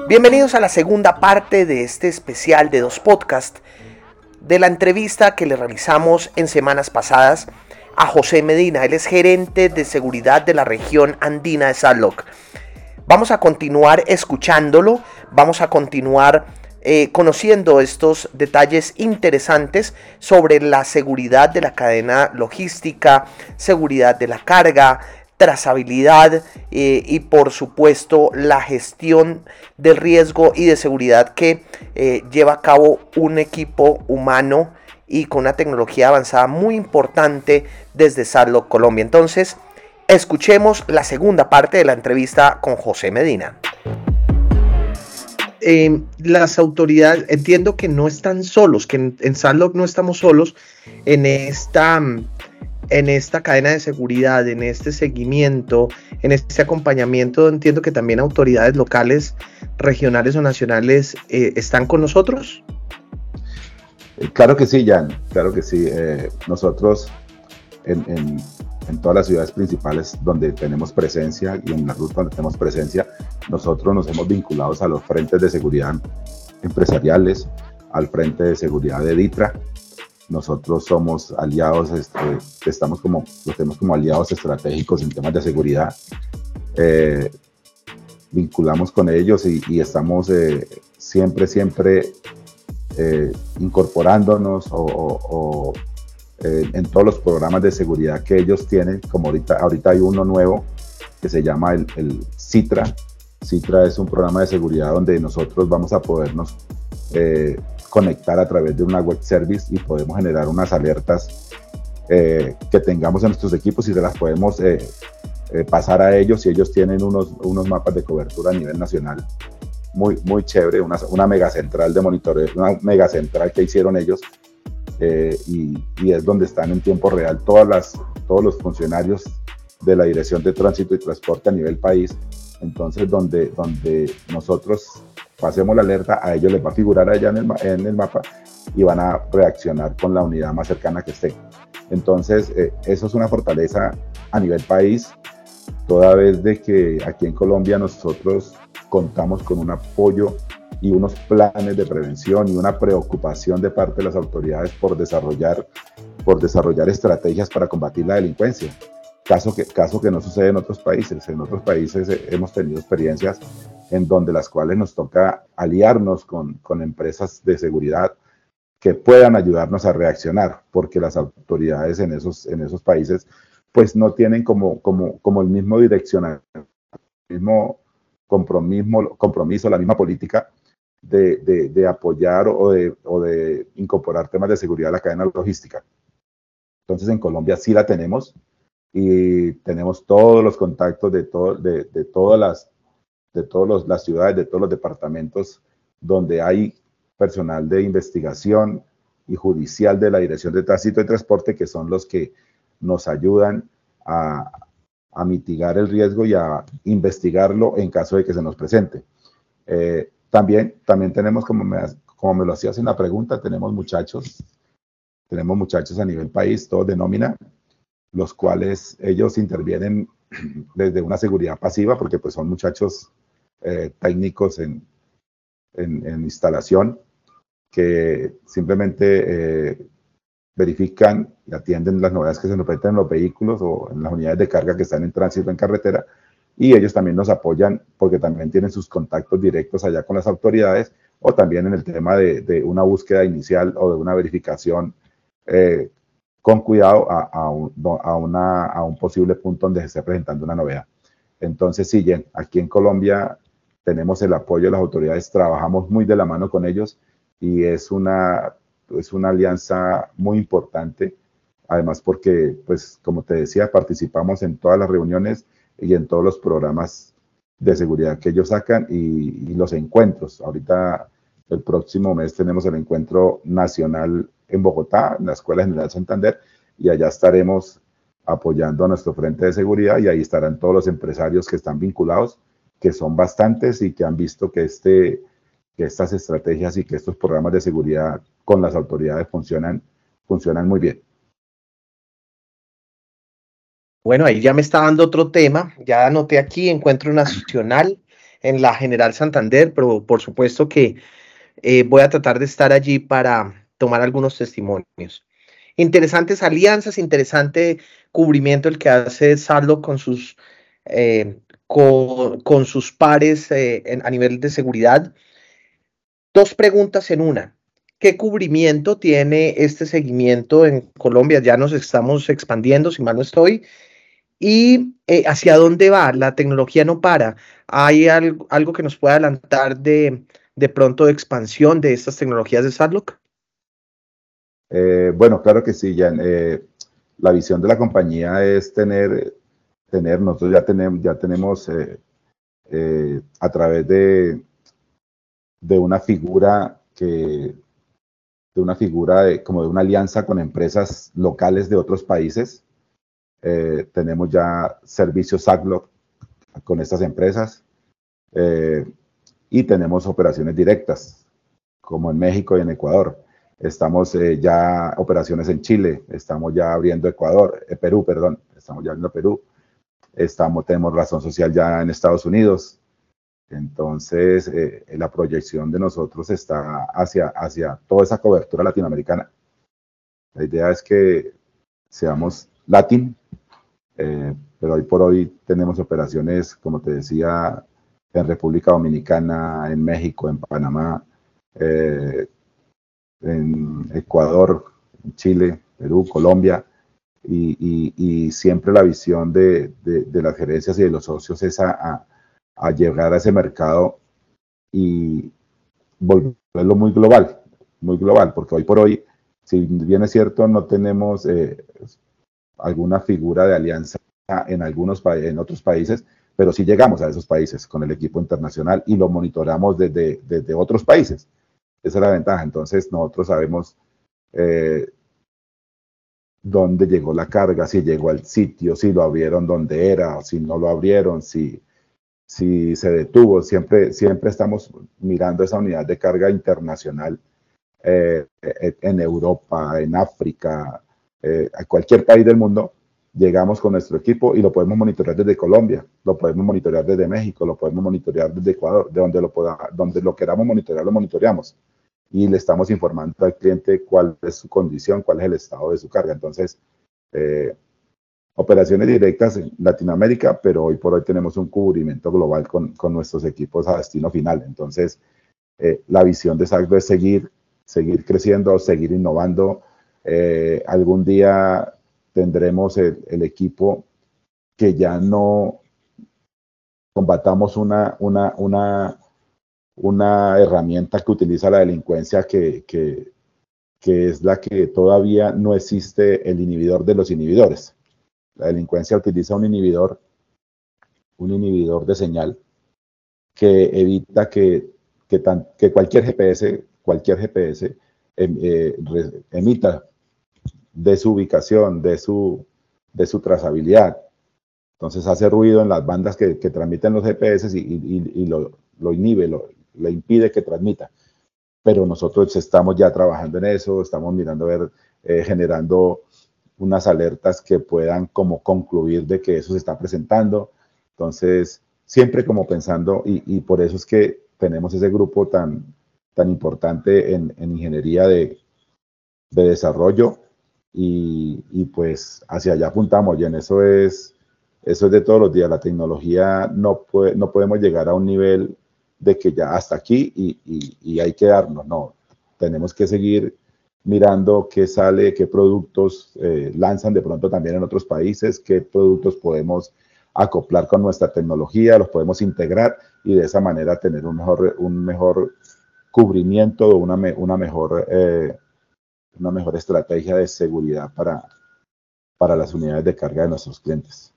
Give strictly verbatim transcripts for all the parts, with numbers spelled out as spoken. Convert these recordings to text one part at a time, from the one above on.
Bienvenidos a la segunda parte de este especial de dos podcasts de la entrevista que le realizamos en semanas pasadas a José Medina. Él es gerente de seguridad de la región andina de Salloc. Vamos a continuar escuchándolo, vamos a continuar eh, conociendo estos detalles interesantes sobre la seguridad de la cadena logística, seguridad de la carga, trazabilidad eh, y por supuesto la gestión del riesgo y de seguridad que eh, lleva a cabo un equipo humano y con una tecnología avanzada muy importante desde Salloc, Colombia. Entonces, escuchemos la segunda parte de la entrevista con José Medina. Eh, las autoridades, entiendo que no están solos, que en, en Salloc no estamos solos en esta, en esta cadena de seguridad, en este seguimiento, en este acompañamiento. Entiendo que también autoridades locales, regionales o nacionales eh, están con nosotros. Claro que sí, Jan, claro que sí. Eh, nosotros en, en, en todas las ciudades principales donde tenemos presencia y en la ruta donde tenemos presencia, nosotros nos hemos vinculado a los frentes de seguridad empresariales, al frente de seguridad de DITRA. Nosotros somos aliados, este, estamos como, los tenemos como aliados estratégicos en temas de seguridad. Eh, vinculamos con ellos y, y estamos eh, siempre, siempre eh, incorporándonos o, o, o eh, en todos los programas de seguridad que ellos tienen. Como ahorita, ahorita hay uno nuevo que se llama el, el CITRA. CITRA es un programa de seguridad donde nosotros vamos a podernos eh, conectar a través de una web service y podemos generar unas alertas eh, que tengamos en nuestros equipos y se las podemos eh, eh, pasar a ellos, y ellos tienen unos, unos mapas de cobertura a nivel nacional muy, muy chévere, una, una mega central de monitoreo, una mega central que hicieron ellos eh, y, y es donde están en tiempo real todas las, todos los funcionarios de la Dirección de Tránsito y Transporte a nivel país. Entonces donde, donde nosotros pasemos la alerta, a ellos les va a figurar allá en el, en el mapa y van a reaccionar con la unidad más cercana que esté. Entonces, eh, eso es una fortaleza a nivel país, toda vez de que aquí en Colombia nosotros contamos con un apoyo y unos planes de prevención y una preocupación de parte de las autoridades por desarrollar, por desarrollar estrategias para combatir la delincuencia. Caso que, caso que no sucede en otros países. En otros países eh, hemos tenido experiencias en donde las cuales nos toca aliarnos con, con empresas de seguridad que puedan ayudarnos a reaccionar, porque las autoridades en esos, en esos países pues no tienen como, como, como el mismo direccionamiento, el mismo compromiso, compromiso, la misma política de, de, de apoyar o de, o de incorporar temas de seguridad a la cadena logística. Entonces en Colombia sí la tenemos, y tenemos todos los contactos de, todo, de, de todas, las, de todos los, las ciudades, de todos los departamentos donde hay personal de investigación y judicial de la Dirección de Tránsito y Transporte, que son los que nos ayudan a, a mitigar el riesgo y a investigarlo en caso de que se nos presente. Eh, también, también tenemos, como me, como me lo hacías en la pregunta, tenemos muchachos, tenemos muchachos a nivel país, todos de nómina, los cuales ellos intervienen desde una seguridad pasiva, porque pues son muchachos eh, técnicos en, en, en instalación, que simplemente eh, verifican y atienden las novedades que se nos presentan en los vehículos o en las unidades de carga que están en tránsito en carretera, y ellos también nos apoyan porque también tienen sus contactos directos allá con las autoridades, o también en el tema de, de una búsqueda inicial o de una verificación eh, con cuidado a, a, un, a, una, a un posible punto donde se esté presentando una novedad. Entonces, sí, Jen, aquí en Colombia tenemos el apoyo de las autoridades, trabajamos muy de la mano con ellos y es una, es una alianza muy importante, además porque, pues, como te decía, participamos en todas las reuniones y en todos los programas de seguridad que ellos sacan y, y los encuentros. Ahorita, el próximo mes, tenemos el encuentro nacional en Bogotá, en la Escuela General Santander, y allá estaremos apoyando a nuestro frente de seguridad, y ahí estarán todos los empresarios que están vinculados, que son bastantes y que han visto que, este, que estas estrategias y que estos programas de seguridad con las autoridades funcionan, funcionan muy bien. Bueno, ahí ya me está dando otro tema, ya anoté aquí, encuentro nacional, en la General Santander, pero por supuesto que eh, voy a tratar de estar allí para tomar algunos testimonios. Interesantes alianzas, interesante cubrimiento el que hace Sarlo con sus, eh, con, con sus pares eh, en, a nivel de seguridad. Dos preguntas en una. ¿Qué cubrimiento tiene este seguimiento en Colombia? Ya nos estamos expandiendo, si mal no estoy. ¿Y eh, hacia dónde va? La tecnología no para. ¿Hay algo, algo que nos pueda adelantar de, de pronto de expansión de estas tecnologías de Sarlock? Eh, bueno, claro que sí, Jan. Eh, la visión de la compañía es tener, tener nosotros ya tenemos, ya tenemos eh, eh, a través de, de una figura que, de una figura de, como de una alianza con empresas locales de otros países. Eh, tenemos ya servicios SACLOC con estas empresas eh, y tenemos operaciones directas, como en México y en Ecuador. Estamos eh, ya operaciones en Chile, estamos ya abriendo Ecuador, eh, Perú, perdón, estamos ya abriendo Perú. Estamos, tenemos razón social ya en Estados Unidos. Entonces, eh, la proyección de nosotros está hacia, hacia toda esa cobertura latinoamericana. La idea es que seamos latin, eh, pero hoy por hoy tenemos operaciones, como te decía, en República Dominicana, en México, en Panamá, eh, en Ecuador, en Chile, Perú, Colombia, y, y, y siempre la visión de, de, de, las gerencias y de los socios es a, a, a llegar a ese mercado y volverlo muy global, muy global, porque hoy por hoy, si bien es cierto, no tenemos eh, alguna figura de alianza en algunos en otros países, pero sí llegamos a esos países con el equipo internacional y lo monitoramos desde, desde otros países. Esa es la ventaja. Entonces nosotros sabemos eh, dónde llegó la carga, si llegó al sitio, si lo abrieron donde era, o si no lo abrieron, si, si se detuvo. Siempre, siempre estamos mirando esa unidad de carga internacional eh, en Europa, en África, eh, a cualquier país del mundo. Llegamos con nuestro equipo y lo podemos monitorear desde Colombia, lo podemos monitorear desde México, lo podemos monitorear desde Ecuador, de donde lo, poda, donde lo queramos monitorear, lo monitoreamos. Y le estamos informando al cliente cuál es su condición, cuál es el estado de su carga. Entonces, eh, operaciones directas en Latinoamérica, pero hoy por hoy tenemos un cubrimiento global con, con nuestros equipos a destino final. Entonces, eh, la visión de Saclo es seguir, seguir creciendo, seguir innovando. Eh, algún día tendremos el, el equipo que ya no combatamos una, una, una, una herramienta que utiliza la delincuencia que, que, que es la que todavía no existe, el inhibidor de los inhibidores. La delincuencia utiliza un inhibidor, un inhibidor de señal que evita que, que, tan, que cualquier G P S, cualquier G P S em, eh, re, emita de su ubicación, de su, de su trazabilidad. Entonces hace ruido en las bandas que, que transmiten los G P S y, y, y lo, lo inhibe, lo, le impide que transmita. Pero nosotros estamos ya trabajando en eso, estamos mirando a ver, eh, generando unas alertas que puedan como concluir de que eso se está presentando. Entonces, siempre como pensando, y, y por eso es que tenemos ese grupo tan, tan importante en, en ingeniería de, de desarrollo, y, y pues hacia allá apuntamos, y en eso es, eso es de todos los días. La tecnología no, puede, no podemos llegar a un nivel de que ya hasta aquí y, y, y hay que darnos, no, tenemos que seguir mirando qué sale, qué productos eh, lanzan de pronto también en otros países, qué productos podemos acoplar con nuestra tecnología, los podemos integrar y de esa manera tener un mejor, un mejor cubrimiento, una, una, mejor, eh, una mejor estrategia de seguridad para, para las unidades de carga de nuestros clientes.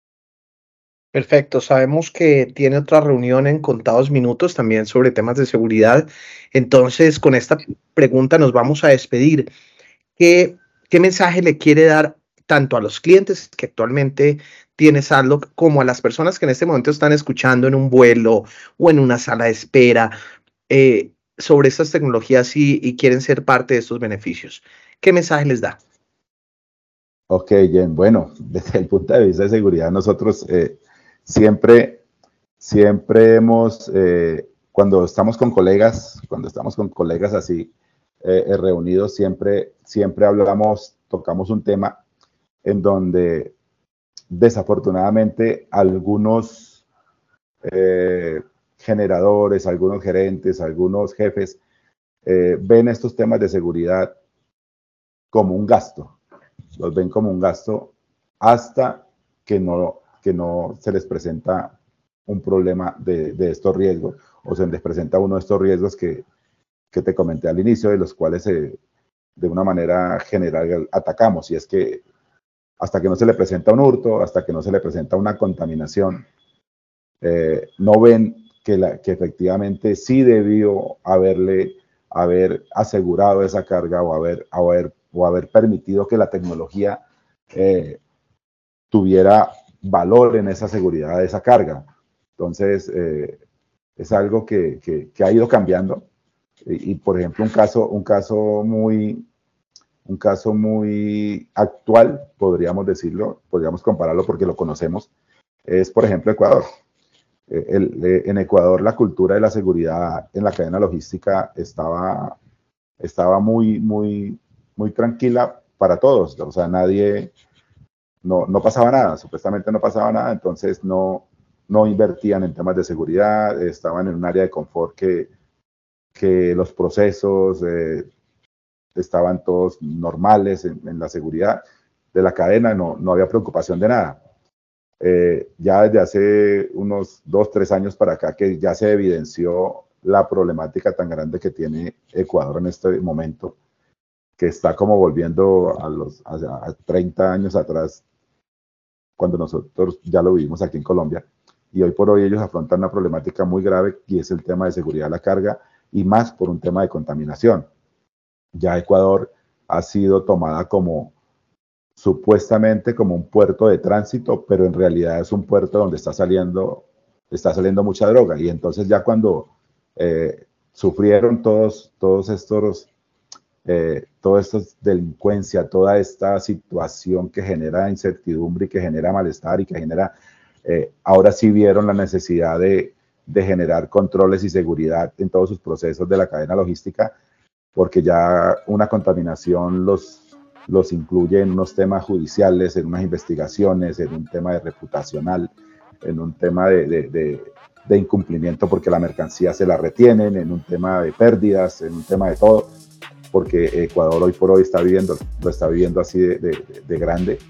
Perfecto, sabemos que tiene otra reunión en contados minutos también sobre temas de seguridad. Entonces, con esta pregunta nos vamos a despedir. ¿Qué, qué mensaje le quiere dar tanto a los clientes que actualmente tiene Sarlock como a las personas que en este momento están escuchando en un vuelo o en una sala de espera eh, sobre estas tecnologías y, y quieren ser parte de estos beneficios? ¿Qué mensaje les da? Ok, Jen, bueno, desde el punto de vista de seguridad, nosotros eh, siempre, siempre hemos, eh, cuando estamos con colegas, cuando estamos con colegas así eh, eh, reunidos, siempre, siempre hablamos, tocamos un tema en donde desafortunadamente algunos eh, generadores, algunos gerentes, algunos jefes eh, ven estos temas de seguridad como un gasto, los ven como un gasto hasta que no, que no se les presenta un problema de, de estos riesgos o se les presenta uno de estos riesgos que, que te comenté al inicio, de los cuales eh, de una manera general atacamos, y es que hasta que no se le presenta un hurto, hasta que no se le presenta una contaminación, eh, no ven que, la, que efectivamente sí debió haberle haber asegurado esa carga o haber, haber, o haber permitido que la tecnología eh, tuviera valor en esa seguridad de esa carga. Entonces, eh, es algo que, que, que, ha ido cambiando. Y, y, por ejemplo, un caso, un caso muy, un caso muy actual, podríamos decirlo, podríamos compararlo porque lo conocemos, es, por ejemplo, Ecuador. El, el, en Ecuador la cultura de la seguridad en la cadena logística estaba, estaba muy, muy, muy tranquila para todos. O sea, nadie, no, no pasaba nada, supuestamente no pasaba nada, entonces no, no invertían en temas de seguridad, estaban en un área de confort que, que los procesos eh, estaban todos normales en, en la seguridad de la cadena, no, no había preocupación de nada. Eh, ya desde hace unos dos, tres años para acá que ya se evidenció la problemática tan grande que tiene Ecuador en este momento, que está como volviendo a los a, a treinta años atrás, cuando nosotros ya lo vivimos aquí en Colombia, y hoy por hoy ellos afrontan una problemática muy grave y es el tema de seguridad de la carga y más por un tema de contaminación. Ya Ecuador ha sido tomada como supuestamente como un puerto de tránsito, pero en realidad es un puerto donde está saliendo, está saliendo mucha droga. Y entonces ya cuando eh, sufrieron todos, todos estos, eh, toda esta delincuencia, toda esta situación que genera incertidumbre y que genera malestar y que genera, eh, ahora sí vieron la necesidad de, de generar controles y seguridad en todos sus procesos de la cadena logística, porque ya una contaminación los los incluye en unos temas judiciales, en unas investigaciones, en un tema de reputacional, en un tema de, de, de, de incumplimiento porque la mercancía se la retienen, en un tema de pérdidas, en un tema de todo, porque Ecuador hoy por hoy está viviendo, lo está viviendo así de, de, de grande.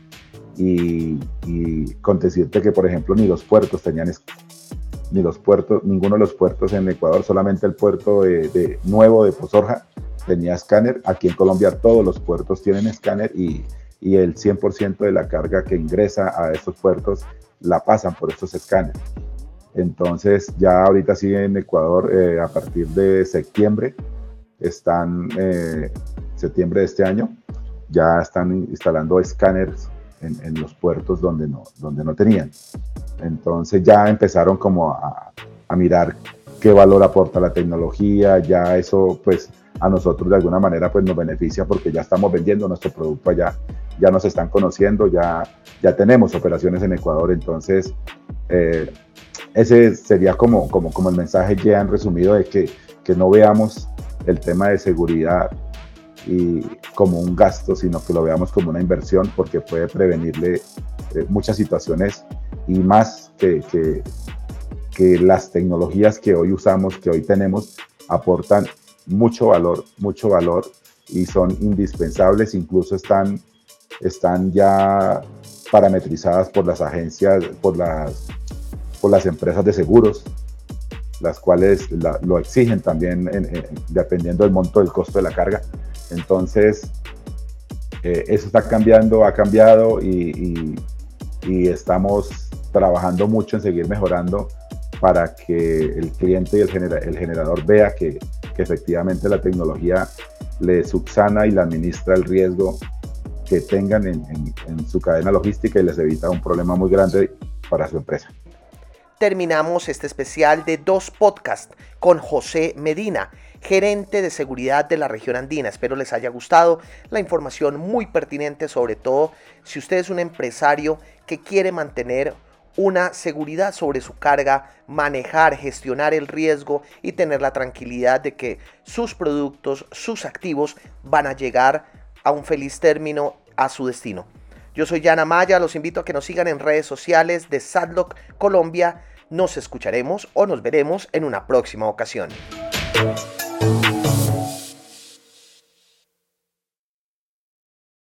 Y, y con decirte que, por ejemplo, ni los puertos tenían, ni los puertos, ninguno de los puertos en Ecuador, solamente el puerto de, de nuevo de Pozorja tenía escáner. Aquí en Colombia todos los puertos tienen escáner y, y el cien por ciento de la carga que ingresa a estos puertos la pasan por estos escáneres. Entonces ya ahorita sí en Ecuador, eh, a partir de septiembre, están, eh, septiembre de este año, ya están instalando escáneres en, en los puertos donde no, donde no tenían. Entonces ya empezaron como a, a mirar qué valor aporta la tecnología, ya eso pues a nosotros de alguna manera pues nos beneficia porque ya estamos vendiendo nuestro producto allá, ya nos están conociendo, ya, ya tenemos operaciones en Ecuador, entonces eh, ese sería como, como, como el mensaje ya en resumido de que, que no veamos el tema de seguridad y como un gasto, sino que lo veamos como una inversión porque puede prevenirle eh, muchas situaciones y más que, que, que las tecnologías que hoy usamos, que hoy tenemos, aportan mucho valor, mucho valor y son indispensables, incluso están, están ya parametrizadas por las agencias, por las, por las empresas de seguros, las cuales la, lo exigen también en, en, dependiendo del monto del costo de la carga. Entonces, eh, eso está cambiando, ha cambiado y, y, y estamos trabajando mucho en seguir mejorando para que el cliente y el, genera, el generador vea que, que efectivamente la tecnología le subsana y le administra el riesgo que tengan en, en, en su cadena logística y les evita un problema muy grande para su empresa. Terminamos este especial de dos podcasts con José Medina, gerente de seguridad de la región andina. Espero les haya gustado la información muy pertinente, sobre todo si usted es un empresario que quiere mantener una seguridad sobre su carga, manejar, gestionar el riesgo y tener la tranquilidad de que sus productos, sus activos van a llegar a un feliz término, a su destino. Yo soy Jan Amaya, los invito a que nos sigan en redes sociales de Sadlock Colombia. Nos escucharemos o nos veremos en una próxima ocasión.